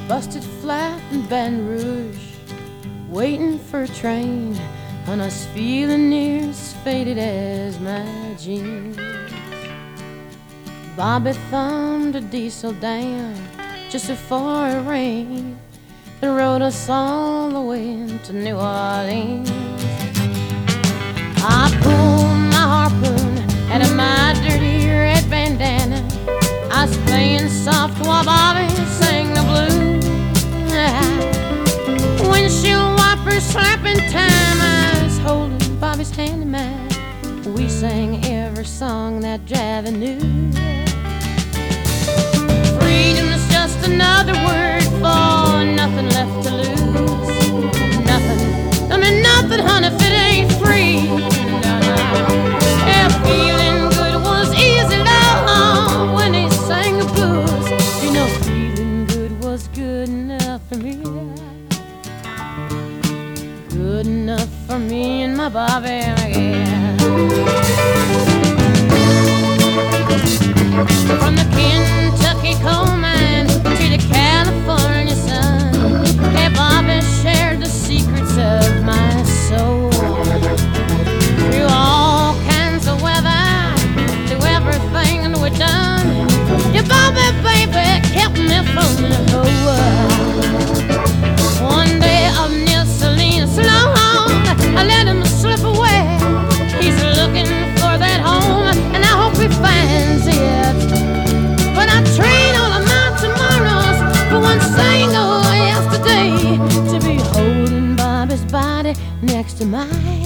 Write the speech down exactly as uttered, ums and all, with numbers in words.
busted flat in Baton Rouge, waiting for a train, and I was feeling near as faded as my jeans. Bobby thumbed a diesel down just before it rained and rode us all the way to New Orleans. I pulled my harpoon out of my dirty red bandana. I was playing soft while Bobby sang the blues. Windshield wipers slapping time, I was holding Bobby's hand in mine. We sang every song that Javi knew. Freedom is just another word for nothing left to lose. Nothing, I mean nothing, honey, if it ain't free. No, no. Yeah, feeling good was easy, love, when he sang the blues. You know, feeling good was good enough for me. Good enough for me and my Bobby, yeah. From the Kentucky coal mines to the California sun, hey, Bobby shared the secrets of my soul. Through all kinds of weather, through everything that we've done, yeah, Bobby, baby, kept me from the whole. One day up near Salinas, long, I let him slip away. He's looking for that home, and I hope he finds it. But I trade all of my tomorrows for one single yesterday, to be holding Bobby's body next to mine.